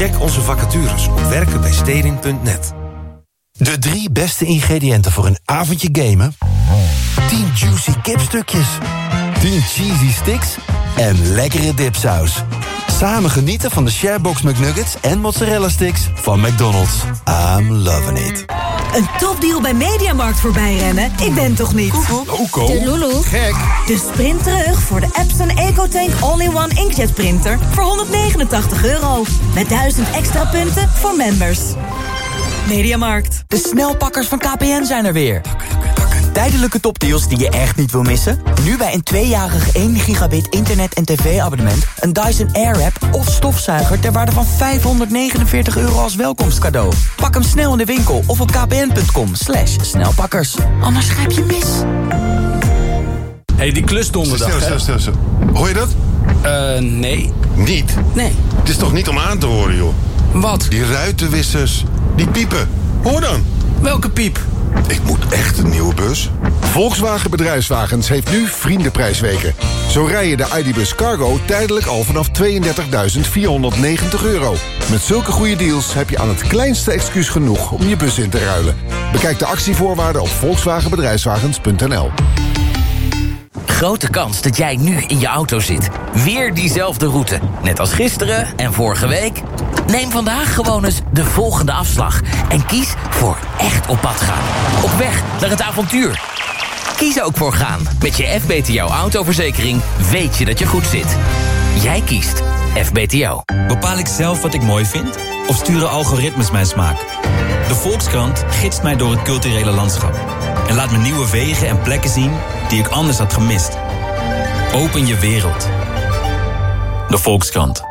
Check onze vacatures op werkenbijsteding.net. De 3 beste ingrediënten voor een avondje gamen. 10 juicy kipstukjes. 10 cheesy sticks. En lekkere dipsaus. Samen genieten van de Sharebox McNuggets en mozzarella sticks van McDonald's. I'm loving it. Een topdeal bij Mediamarkt voorbijrennen? Ik ben toch niet? Koeko. De Lulu. Gek. Dus sprint terug voor de Epson EcoTank All-in-One Inkjet Printer voor €189. Met 1000 extra punten voor members. Mediamarkt. De snelpakkers van KPN zijn er weer. Tijdelijke topdeals die je echt niet wil missen? Nu bij een 2-jarig 1 gigabit internet- en tv-abonnement... een Dyson Airwrap of stofzuiger ter waarde van €549 als welkomstcadeau. Pak hem snel in de winkel of op kpn.com/snelpakkers. Anders grijp je mis. Hey, die klus donderdag. Stil. Hoor je dat? Nee. Niet? Nee. Het is toch niet om aan te horen, joh? Wat? Die ruitenwissers. Die piepen. Hoor dan. Welke piep? Ik moet echt een nieuwe bus. Volkswagen Bedrijfswagens heeft nu vriendenprijsweken. Zo rij je de ID.Buzz Cargo tijdelijk al vanaf €32.490. Met zulke goede deals heb je aan het kleinste excuus genoeg om je bus in te ruilen. Bekijk de actievoorwaarden op volkswagenbedrijfswagens.nl. Grote kans dat jij nu in je auto zit. Weer diezelfde route. Net als gisteren en vorige week. Neem vandaag gewoon eens de volgende afslag. En kies voor echt op pad gaan. Op weg naar het avontuur. Kies ook voor gaan. Met je FBTO autoverzekering weet je dat je goed zit. Jij kiest FBTO. Bepaal ik zelf wat ik mooi vind? Of sturen algoritmes mijn smaak? De Volkskrant gidst mij door het culturele landschap. En laat me nieuwe wegen en plekken zien die ik anders had gemist. Open je wereld. De Volkskrant.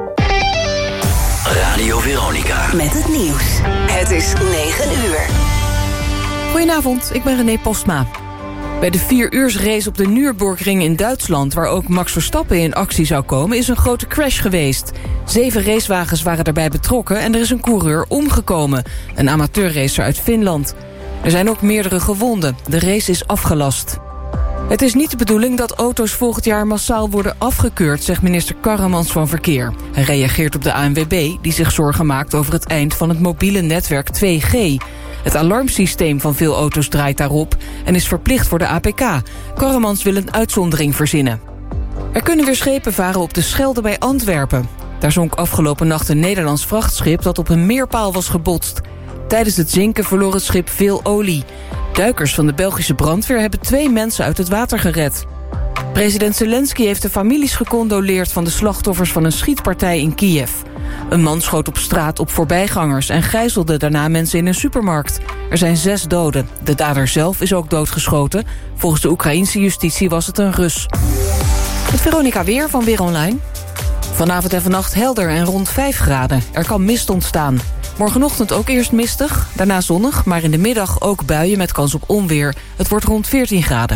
Radio Veronica. Met het nieuws. Het is 9:00. Goedenavond, ik ben René Postma. Bij de 4-uursrace op de Nürburgring in Duitsland... waar ook Max Verstappen in actie zou komen, is een grote crash geweest. 7 racewagens waren daarbij betrokken en er is een coureur omgekomen. Een amateurracer uit Finland. Er zijn ook meerdere gewonden. De race is afgelast. Het is niet de bedoeling dat auto's volgend jaar massaal worden afgekeurd... zegt minister Karremans van Verkeer. Hij reageert op de ANWB, die zich zorgen maakt over het eind van het mobiele netwerk 2G... Het alarmsysteem van veel auto's draait daarop en is verplicht voor de APK. Karremans wil een uitzondering verzinnen. Er kunnen weer schepen varen op de Schelde bij Antwerpen. Daar zonk afgelopen nacht een Nederlands vrachtschip dat op een meerpaal was gebotst. Tijdens het zinken verloor het schip veel olie. Duikers van de Belgische brandweer hebben 2 mensen uit het water gered. President Zelensky heeft de families gecondoleerd van de slachtoffers van een schietpartij in Kiev. Een man schoot op straat op voorbijgangers en gijzelde daarna mensen in een supermarkt. Er zijn 6 doden. De dader zelf is ook doodgeschoten. Volgens de Oekraïense justitie was het een Rus. Het Veronica Weer van Weer Online. Vanavond en vannacht helder en rond 5 graden. Er kan mist ontstaan. Morgenochtend ook eerst mistig, daarna zonnig... maar in de middag ook buien met kans op onweer. Het wordt rond 14 graden.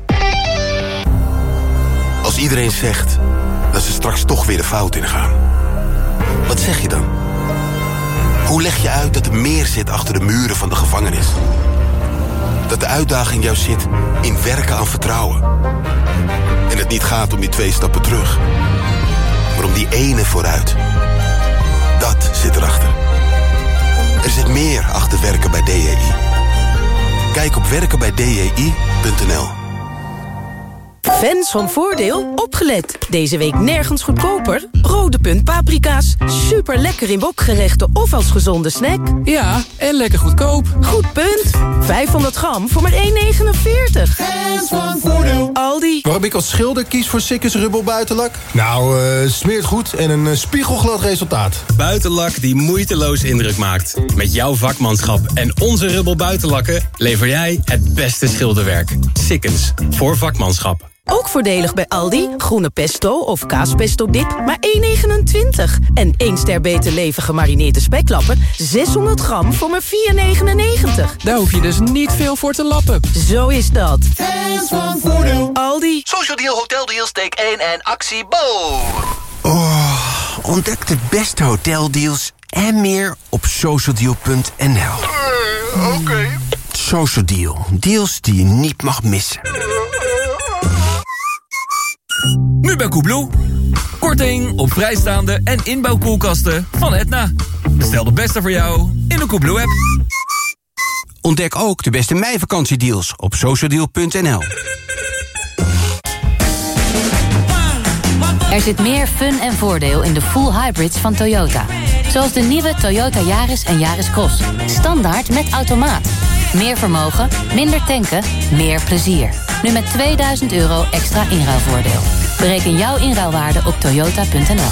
Als iedereen zegt dat ze straks toch weer de fout ingaan, wat zeg je dan? Hoe leg je uit dat er meer zit achter de muren van de gevangenis? Dat de uitdaging juist zit in werken aan vertrouwen. En het niet gaat om die 2 stappen terug, maar om die ene vooruit. Dat zit erachter. Er zit meer achter werken bij DHI. Kijk op werkenbijdhi.nl. Fans van Voordeel, opgelet. Deze week nergens goedkoper. Rode Punt paprika's. Super lekker in wokgerechten of als gezonde snack. Ja, en lekker goedkoop. Goed punt. 500 gram voor maar €1,49. Fans van Voordeel. Aldi. Waarom ik als schilder kies voor Sikkes Rubbel Buitenlak? Nou, smeert goed en een spiegelglad resultaat. Buitenlak die moeiteloos indruk maakt. Met jouw vakmanschap en onze Rubbel Buitenlakken lever jij het beste schilderwerk. Sikkens, voor vakmanschap. Ook voordelig bij Aldi. Groene pesto of kaaspesto dip, maar €1,29. En 1 ster beter leven gemarineerde speklappen, 600 gram voor maar €4,99. Daar hoef je dus niet veel voor te lappen. Zo is dat. Fans van Voordeel. Aldi. Social Deal, Hotel Deals, take 1 en actie Bo. Oh, ontdek de beste hoteldeals en meer op socialdeal.nl. Oké. Social Deal. Deals die je niet mag missen. Nu bij Koebloe. Korting op vrijstaande en inbouwkoelkasten van Etna. Bestel de beste voor jou in de Koebloe-app. Ontdek ook de beste meivakantie-deals op socialdeal.nl. Er zit meer fun en voordeel in de full hybrids van Toyota. Zoals de nieuwe Toyota Yaris en Yaris Cross. Standaard met automaat. Meer vermogen, minder tanken, meer plezier. Nu met €2000 extra inruilvoordeel. Bereken jouw inruilwaarde op toyota.nl.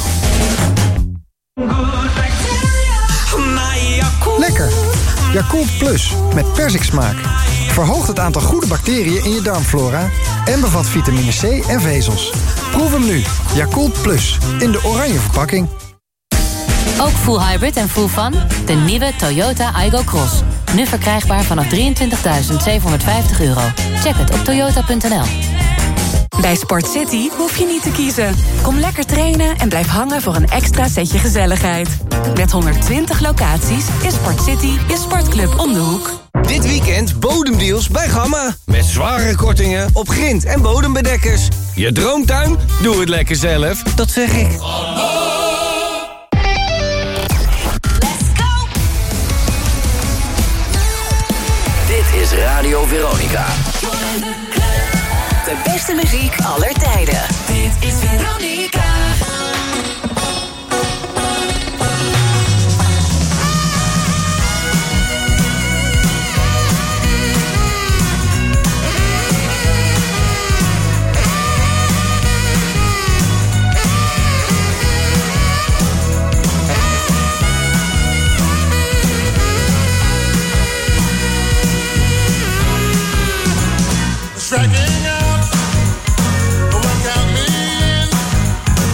Lekker! Yakult Plus met persiksmaak. Verhoogt het aantal goede bacteriën in je darmflora en bevat vitamine C en vezels. Proef hem nu. Yakult Plus in de oranje verpakking. Ook full hybrid en full fun? De nieuwe Toyota Aygo Cross. Nu verkrijgbaar vanaf €23.750. Check het op toyota.nl. Bij Sport City hoef je niet te kiezen. Kom lekker trainen en blijf hangen voor een extra setje gezelligheid. Met 120 locaties is Sport City je sportclub om de hoek. Dit weekend bodemdeals bij Gamma. Met zware kortingen op grind- en bodembedekkers. Je droomtuin? Doe het lekker zelf. Dat zeg ik. Dit is Radio Veronica. De beste muziek aller tijden. Dit is Veronica. Striking out, one count million.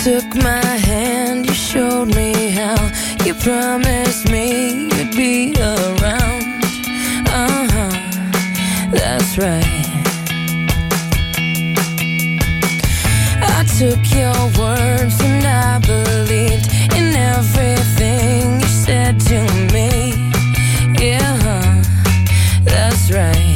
took my hand, you showed me how. You promised me you'd be around. That's right. I took your words and I believed in everything you said to me. Yeah, that's right.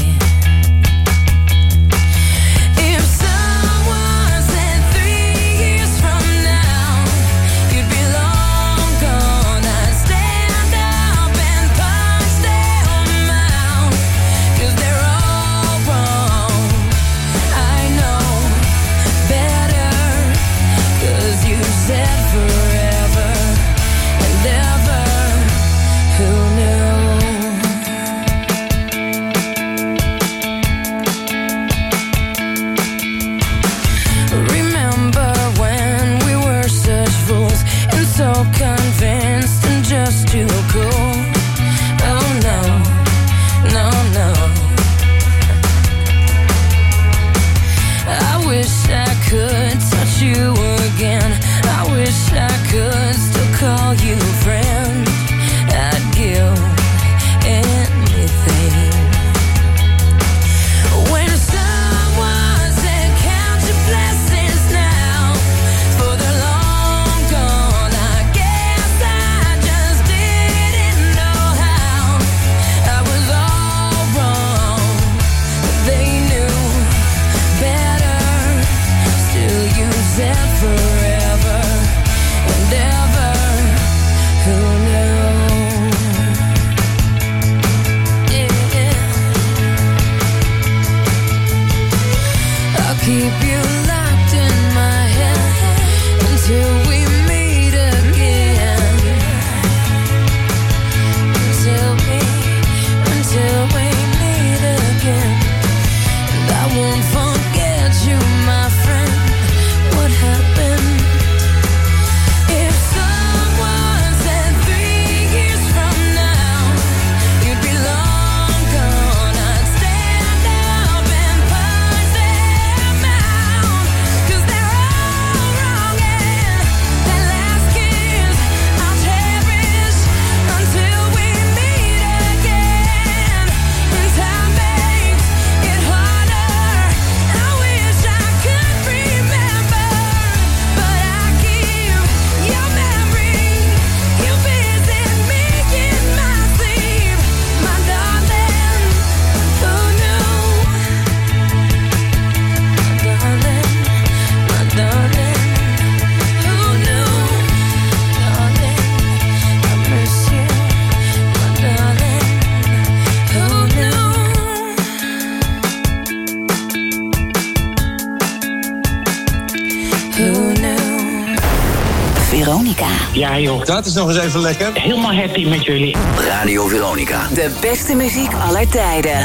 Ja joh, dat is nog eens even lekker. Helemaal happy met jullie. Radio Veronica. De beste muziek aller tijden.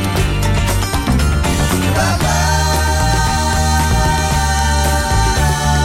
Bye-bye.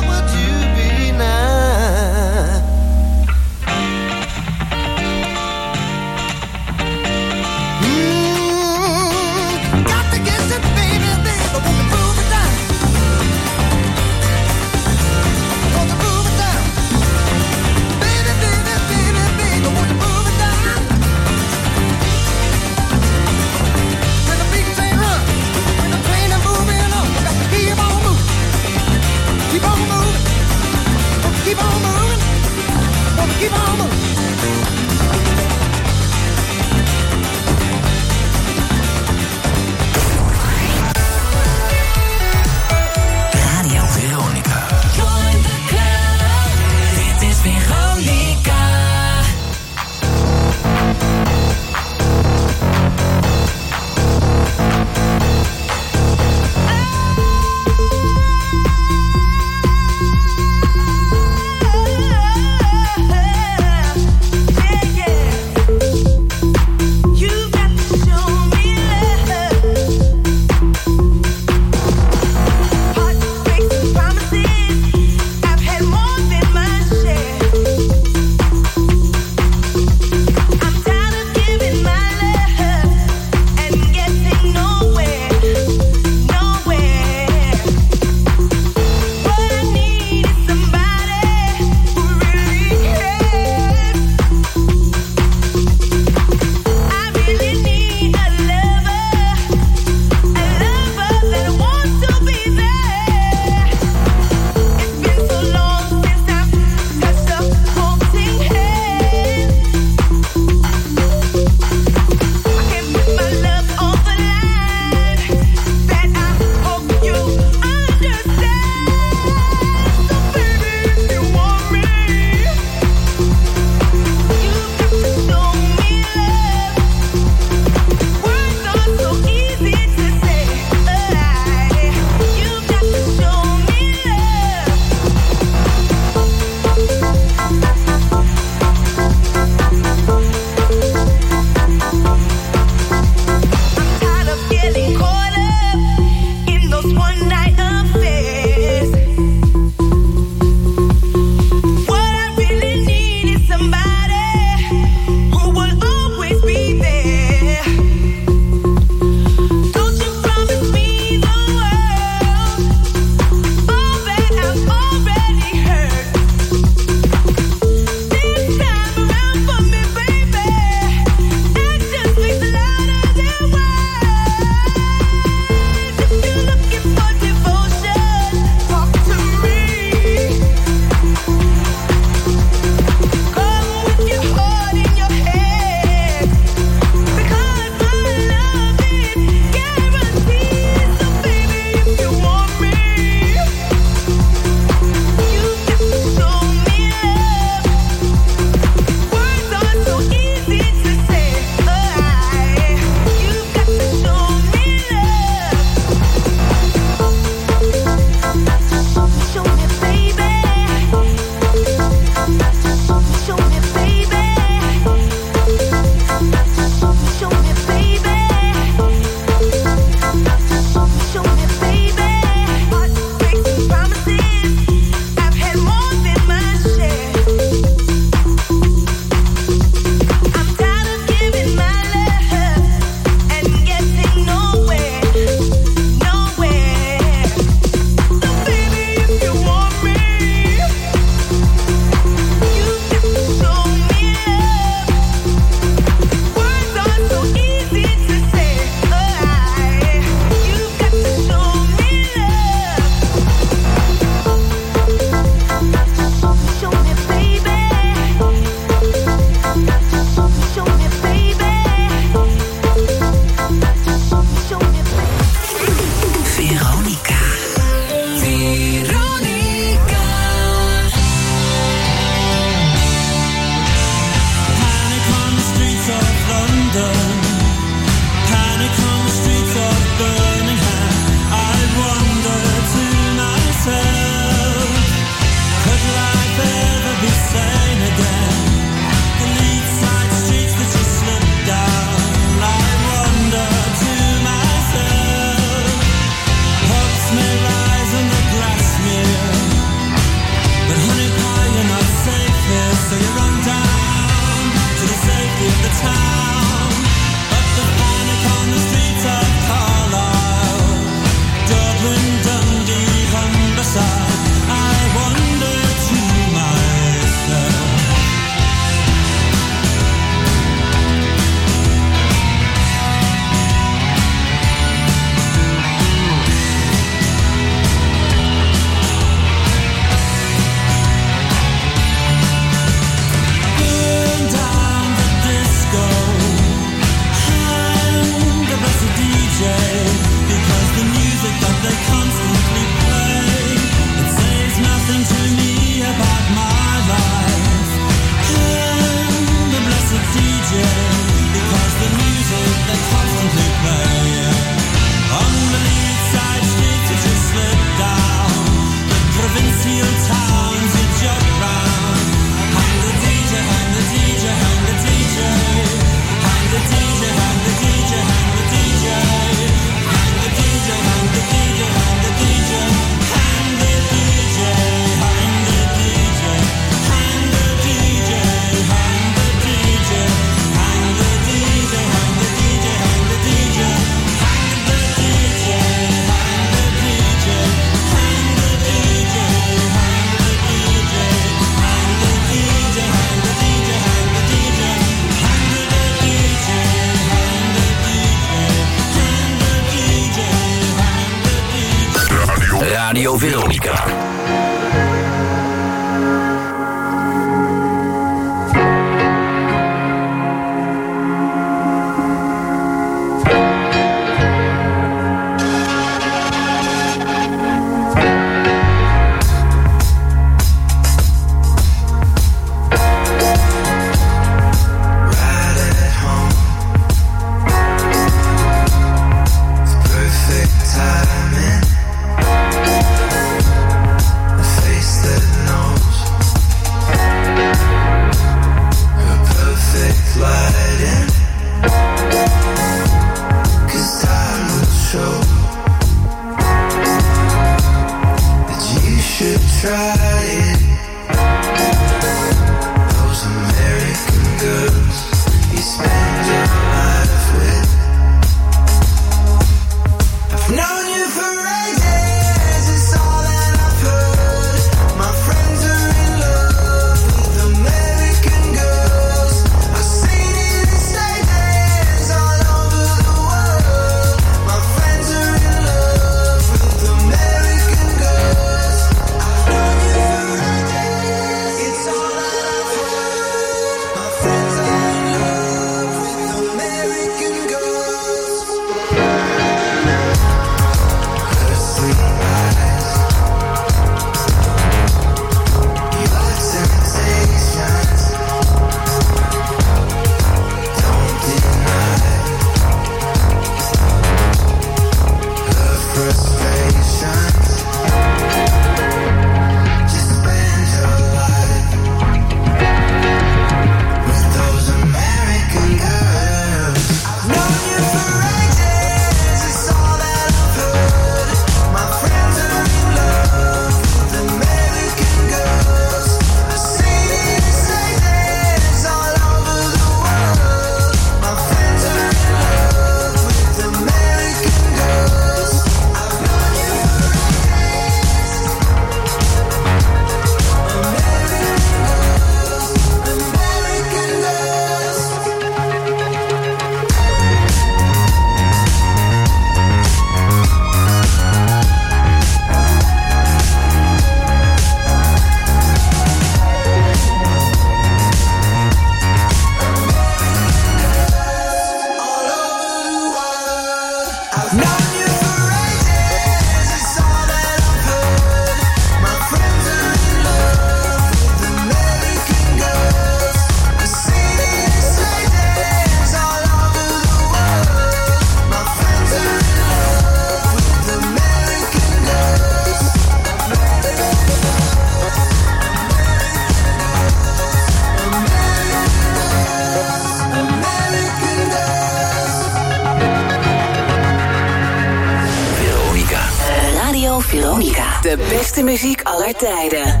De beste muziek aller tijden.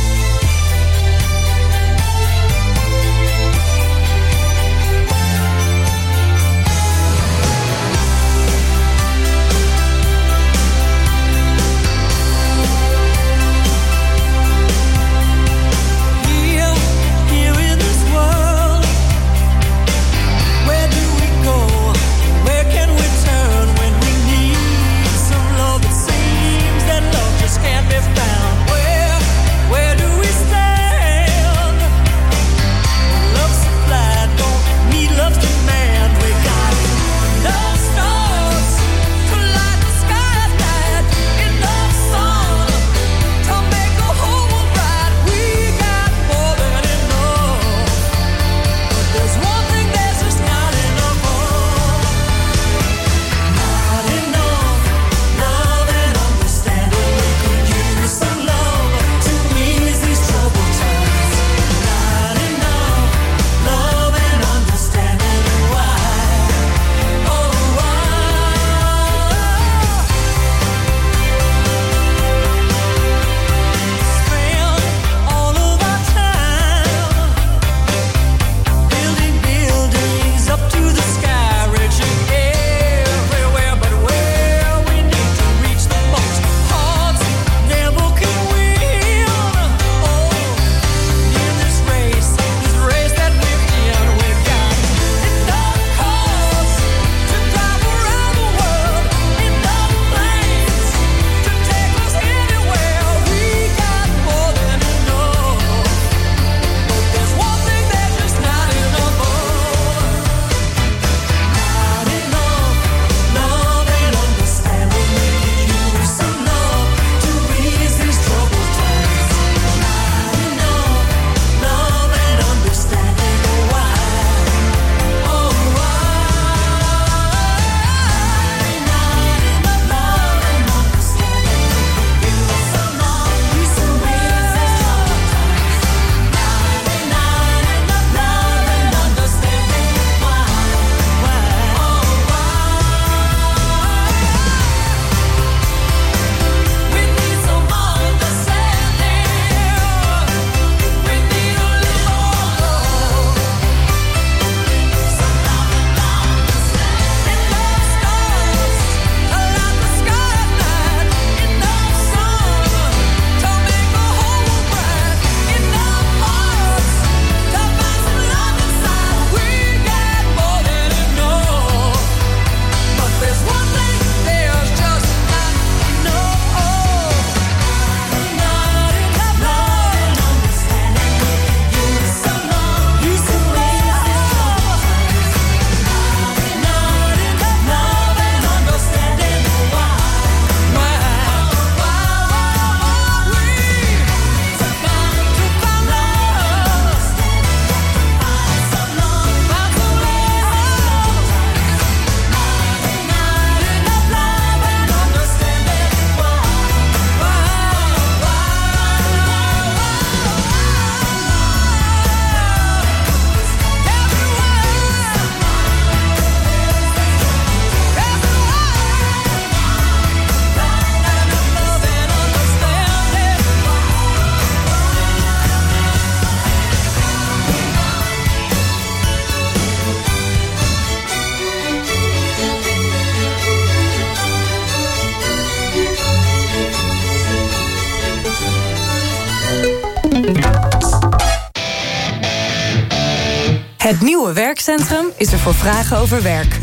Het nieuwe werkcentrum is er voor vragen over werk.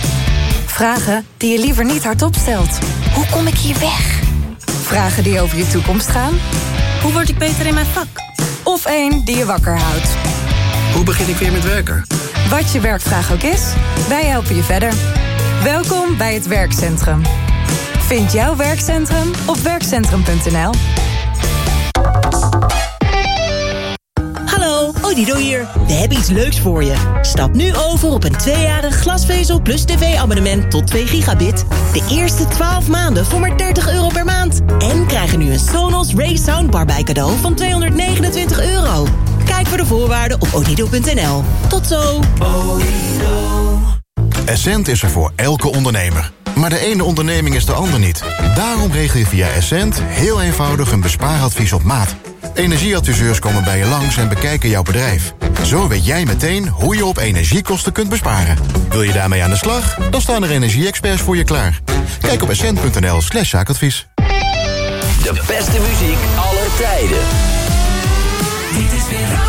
Vragen die je liever niet hardop stelt. Hoe kom ik hier weg? Vragen die over je toekomst gaan. Hoe word ik beter in mijn vak? Of één die je wakker houdt. Hoe begin ik weer met werken? Wat je werkvraag ook is, wij helpen je verder. Welkom bij het werkcentrum. Vind jouw werkcentrum op werkcentrum.nl. Hallo, Odido hier. We hebben iets leuks voor je. Stap nu over op een 2-jarig glasvezel plus tv-abonnement tot 2 gigabit. De eerste 12 maanden voor maar €30 per maand. En krijg er nu een Sonos Ray Soundbar bij cadeau van €229. Kijk voor de voorwaarden op odido.nl. Tot zo. Essent is er voor elke ondernemer. Maar de ene onderneming is de ander niet. Daarom regel je via Essent heel eenvoudig een bespaaradvies op maat. Energieadviseurs komen bij je langs en bekijken jouw bedrijf. Zo weet jij meteen hoe je op energiekosten kunt besparen. Wil je daarmee aan de slag? Dan staan er energie-experts voor je klaar. Kijk op essent.nl/zaakadvies. De beste muziek aller tijden. Dit is Veronica.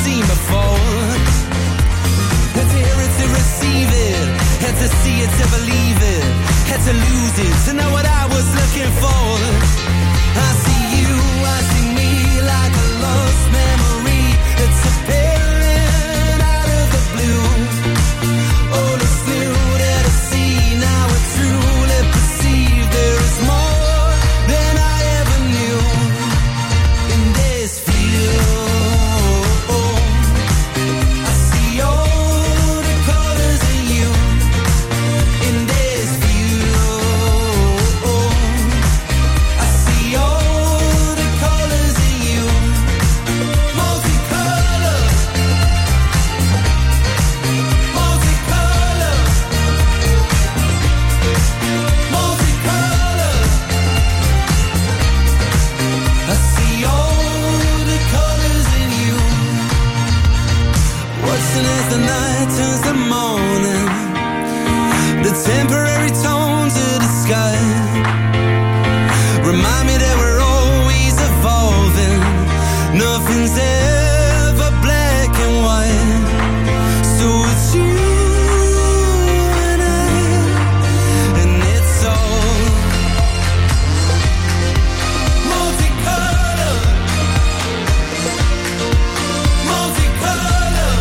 seen before. Had to hear it to receive it, had to see it to believe it, had to lose it to know what I was looking for. I see you, I see me like a lost memory that's appearing out of the blue. All is new that I see, now I truly perceive there is more than I ever knew in this field. I see all the colors in you in this field. I see all the colors in you, multicolor, multicolor, multicolor. I see all the colors in you. Watching as the night turns to morning, the temporary tones of the sky remind me that we're always evolving. Nothing's ever black and white. So it's you and I, and it's all multicolor, multicolor.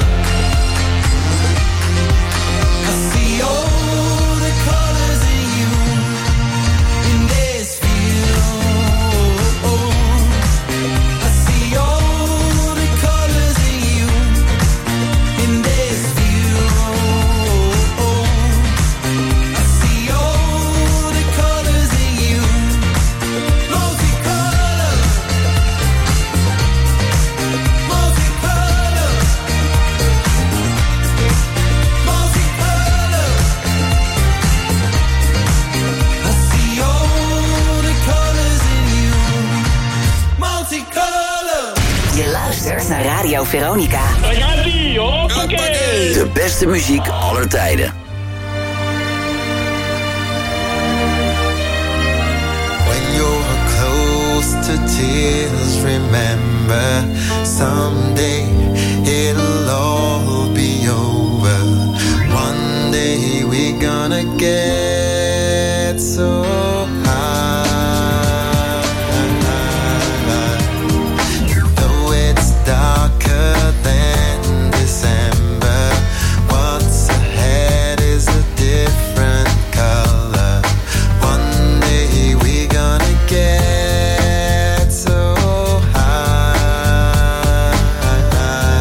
I see all the colors in you in this field. I see all the colors in you in this field. I see all the colors in you, multicolor, multicolor, multicolor. I see all the colors in you, multicolor. Je luistert naar Radio Veronica. Daar gaat ie, hoppakee. De beste muziek aller tijden. When you're close to tears, remember someday it'll all be over. One day we're gonna get so high. Though it's darker than December, what's ahead is a different color. One day we're gonna get so high.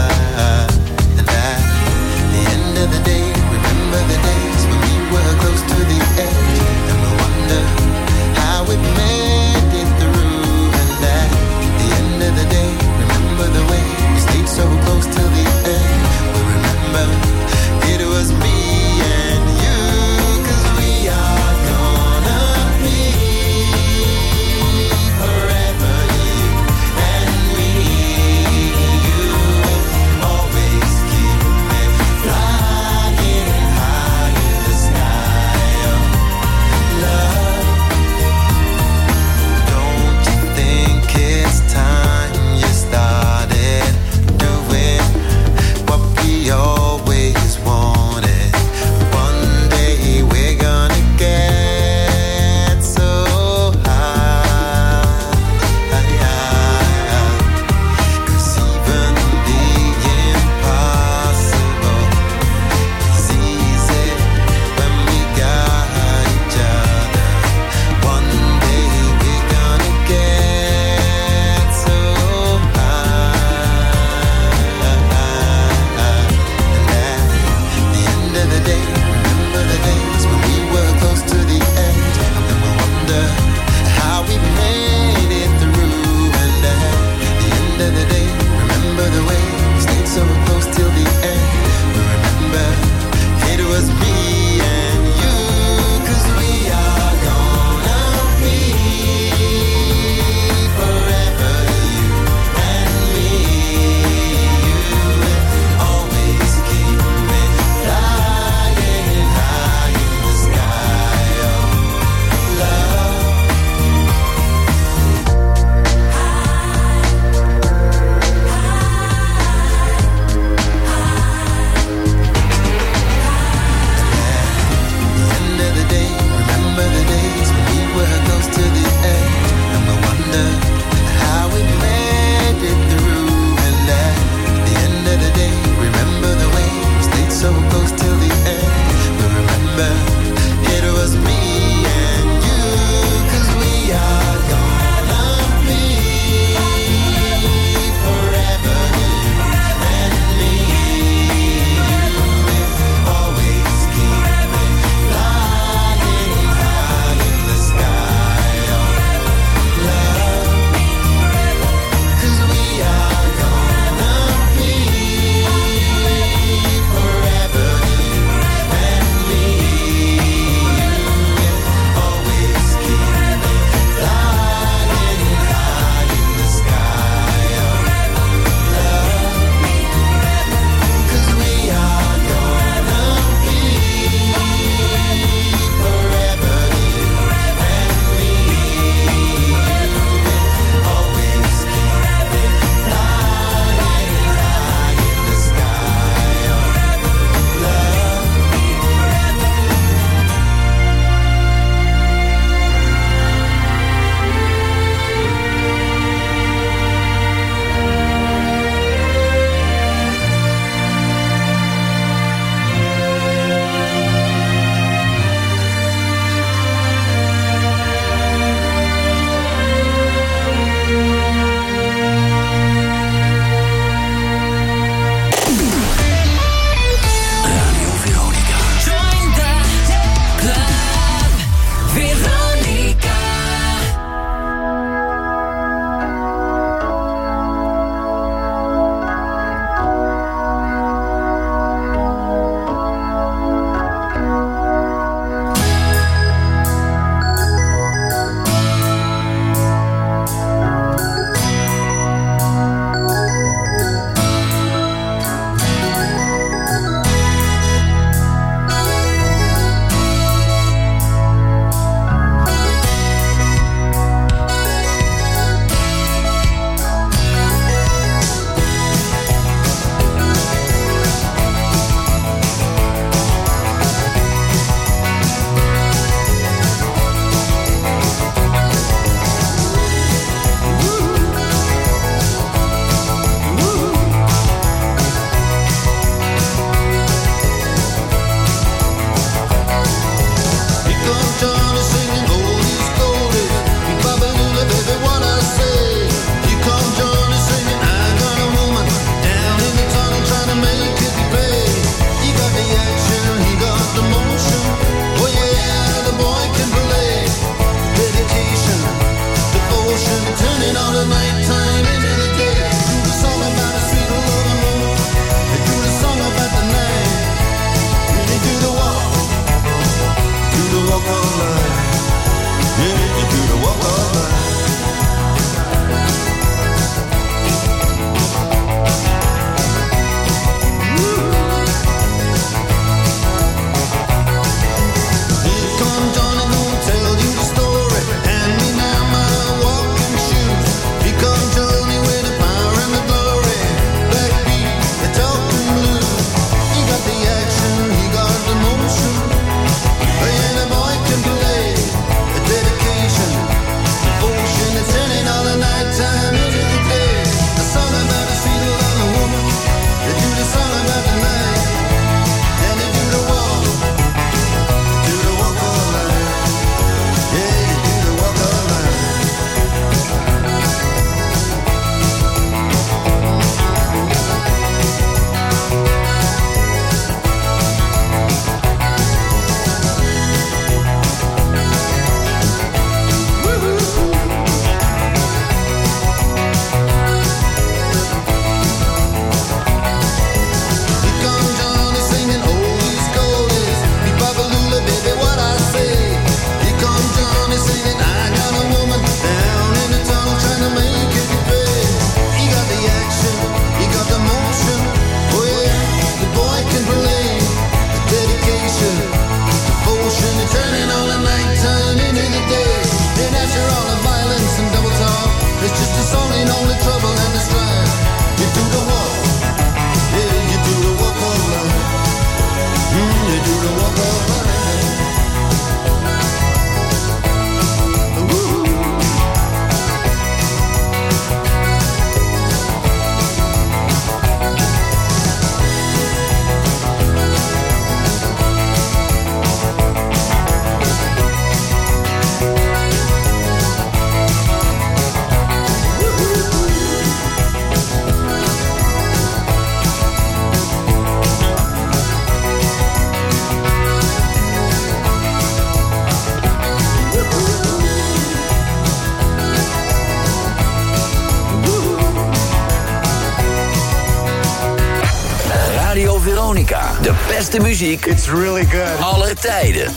Veronica. De beste muziek. It's really good. Aller tijden.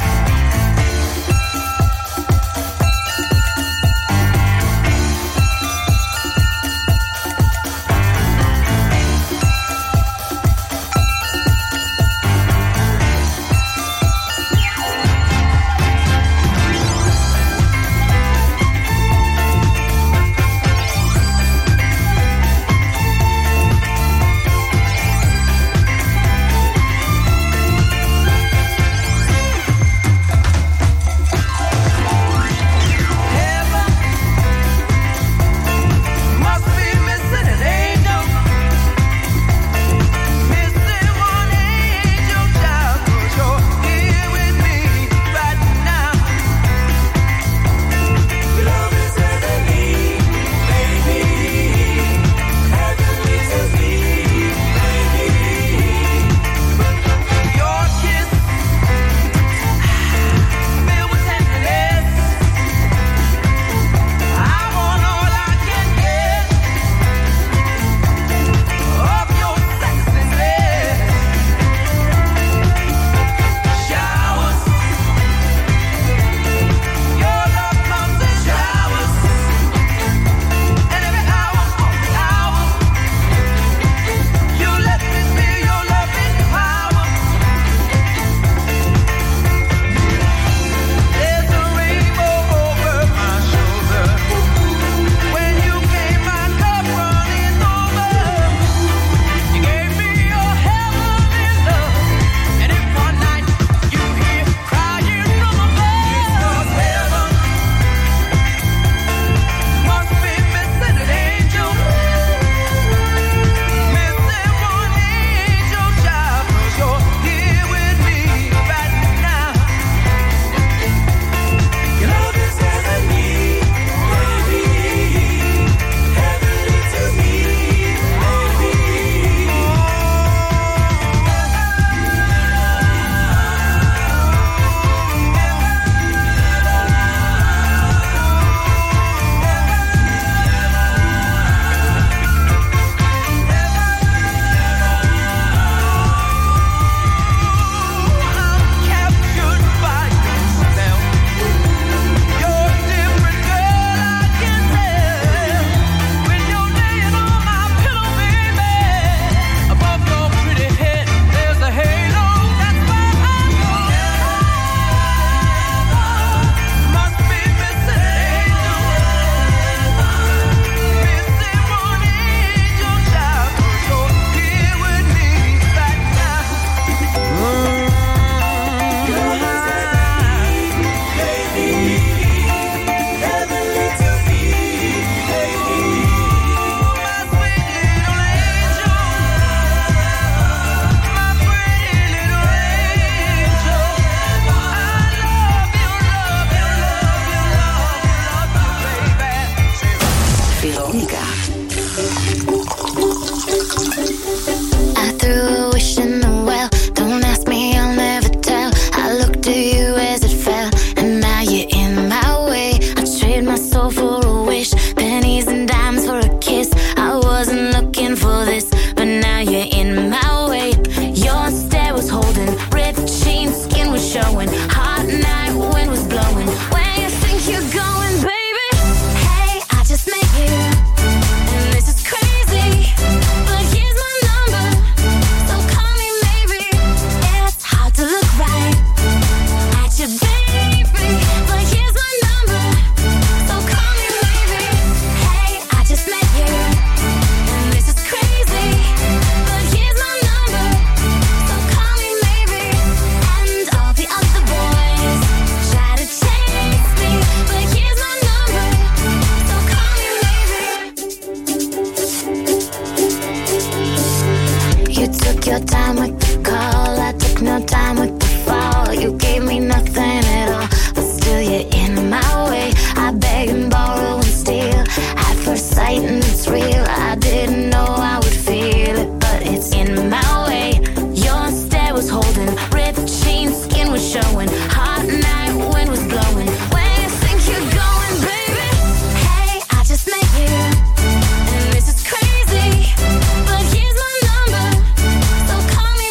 your time with the call. I took no time with the fall. You gave me nothing at all, but still you're in my way. I beg and borrow and steal at first sight, and it's real. I didn't know I would feel it, but it's in my way. Your stare was holding, ripped jeans, skin was showing. Hot night, wind was blowing. Where you think you're going, baby? Hey, I just met you, and this is crazy, but here's my number, so call me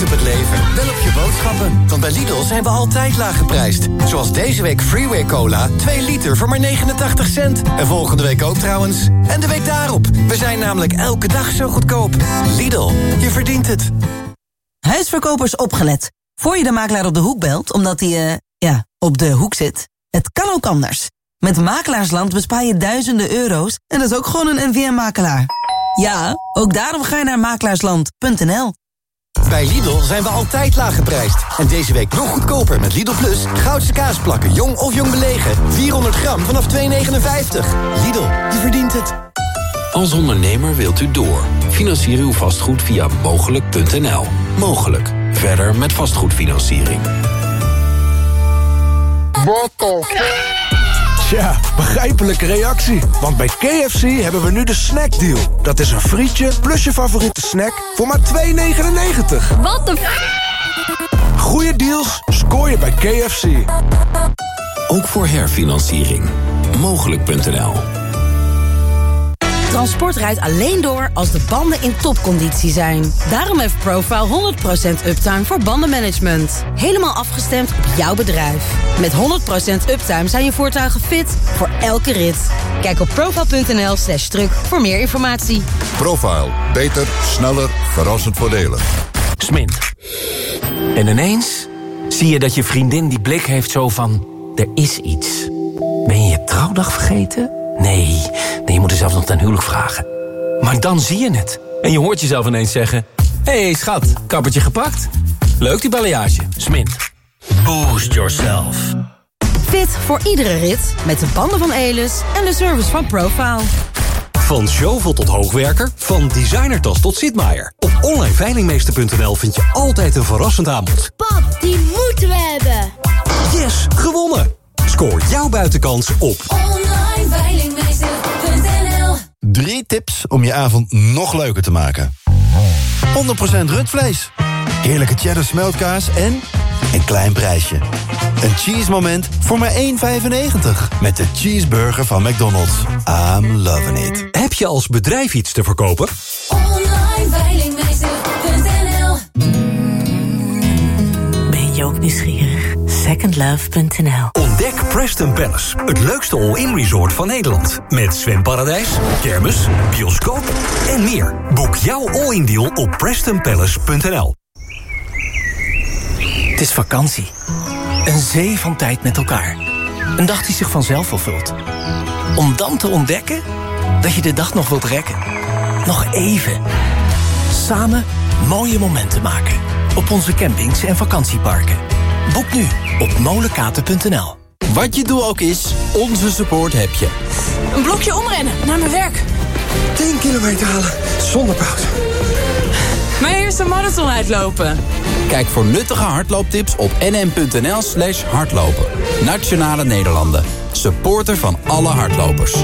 op het leven, wel op je boodschappen. Want bij Lidl zijn we altijd laag geprijsd. Zoals deze week Freeway Cola, 2 liter voor maar 89 cent. En volgende week ook trouwens. En de week daarop. We zijn namelijk elke dag zo goedkoop. Lidl, je verdient het. Huisverkopers opgelet. Voor je de makelaar op de hoek belt, omdat hij, op de hoek zit. Het kan ook anders. Met Makelaarsland bespaar je duizenden euro's en dat is ook gewoon een NVM-makelaar. Ja, ook daarom ga je naar makelaarsland.nl. Bij Lidl zijn we altijd laag geprijsd. En deze week nog goedkoper met Lidl Plus. Goudse kaasplakken, jong of jong belegen. 400 gram vanaf 2,59. Lidl, je verdient het. Als ondernemer wilt u door. Financier uw vastgoed via mogelijk.nl. Mogelijk. Verder met vastgoedfinanciering. Tja, begrijpelijke reactie. Want bij KFC hebben we nu de snackdeal. Dat is een frietje plus je favoriete snack voor maar $2,99. Wat de Goeie deals scoor je bij KFC. Ook voor herfinanciering. Mogelijk.nl. Transport rijdt alleen door als de banden in topconditie zijn. Daarom heeft Profile 100% uptime voor bandenmanagement. Helemaal afgestemd op jouw bedrijf. Met 100% uptime zijn je voertuigen fit voor elke rit. Kijk op profile.nl/truck voor meer informatie. Profile. Beter, sneller, verrassend voordelig. Smint. En ineens zie je dat je vriendin die blik heeft zo van... er is iets. Ben je je trouwdag vergeten? Nee, je moet er zelfs nog ten huwelijk vragen. Maar dan zie je het. En je hoort jezelf ineens zeggen... Hé, schat, kappertje gepakt? Leuk die balayage. Smint. Boost yourself. Fit voor iedere rit met de banden van Elis en de service van Profile. Van Zjovel tot hoogwerker, van designertas tot Sitmaier. Op onlineveilingmeester.nl vind je altijd een verrassend aanbod. Pap, die moeten we hebben. Yes, gewonnen! Scoor jouw buitenkans op onlineveilingmeester.nl. 3 tips om je avond nog leuker te maken. 100% rundvlees. Heerlijke cheddar smeltkaas en een klein prijsje. Een cheese moment voor maar $1,95. Met de cheeseburger van McDonald's. I'm loving it. Heb je als bedrijf iets te verkopen? onlineveilingmeester.nl. Ben je ook nieuwsgierig? Secondlove.nl. Ontdek Preston Palace, het leukste all-in resort van Nederland. Met zwemparadijs, kermis, bioscoop en meer. Boek jouw all-in deal op prestonpalace.nl. Het is vakantie. Een zee van tijd met elkaar. Een dag die zich vanzelf vervult. Om dan te ontdekken dat je de dag nog wilt rekken. Nog even. Samen mooie momenten maken. Op onze campings en vakantieparken. Boek nu op molenkaten.nl. Wat je doel ook is, onze support heb je. Een blokje omrennen naar mijn werk. 10 kilometer halen zonder pauze. Mijn eerste marathon uitlopen. Kijk voor nuttige hardlooptips op nm.nl/hardlopen. Nationale Nederlanden. Supporter van alle hardlopers.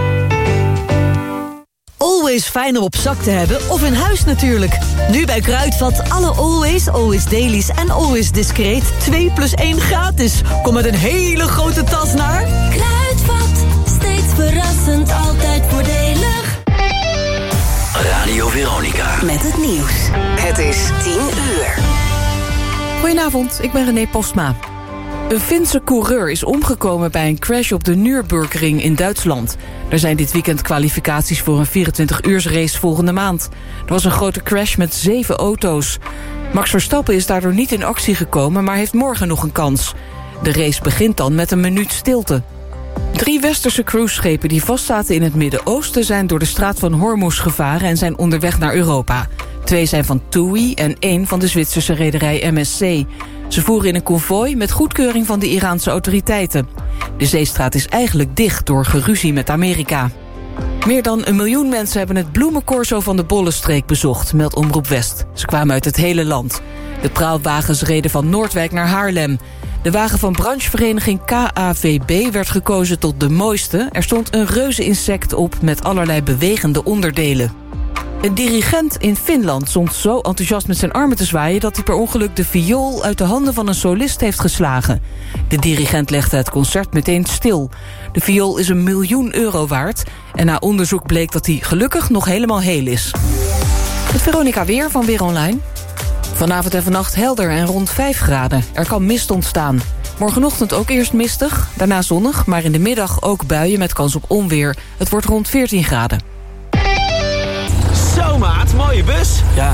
Always fijn om op zak te hebben of in huis natuurlijk. Nu bij Kruidvat alle Always Dailies en Always Discreet 2+1 gratis. Kom met een hele grote tas naar... Kruidvat, steeds verrassend, altijd voordelig. Radio Veronica. Met het nieuws. Het is 10 uur. Goedenavond, ik ben René Postma. Een Finse coureur is omgekomen bij een crash op de Nürburgring in Duitsland. Er zijn dit weekend kwalificaties voor een 24-uursrace volgende maand. Er was een grote crash met 7 auto's. Max Verstappen is daardoor niet in actie gekomen, maar heeft morgen nog een kans. De race begint dan met een minuut stilte. 3 westerse cruiseschepen die vastzaten in het Midden-Oosten... zijn door de straat van Hormuz gevaren en zijn onderweg naar Europa. 2 zijn van TUI en 1 van de Zwitserse rederij MSC. Ze voeren in een konvooi met goedkeuring van de Iraanse autoriteiten. De zeestraat is eigenlijk dicht door geruzie met Amerika. Meer dan 1 miljoen mensen hebben het bloemencorso van de Bollenstreek bezocht, meldt Omroep West. Ze kwamen uit het hele land. De praalwagens reden van Noordwijk naar Haarlem. De wagen van branchevereniging KAVB werd gekozen tot de mooiste. Er stond een reuzeninsect op met allerlei bewegende onderdelen. Een dirigent in Finland stond zo enthousiast met zijn armen te zwaaien... dat hij per ongeluk de viool uit de handen van een solist heeft geslagen. De dirigent legde het concert meteen stil. De viool is €1 miljoen waard... en na onderzoek bleek dat hij gelukkig nog helemaal heel is. Het Veronica Weer van Weer Online. Vanavond en vannacht helder en rond 5 graden. Er kan mist ontstaan. Morgenochtend ook eerst mistig, daarna zonnig, maar in de middag ook buien met kans op onweer. Het wordt rond 14 graden. Zo maat, mooie bus. Ja,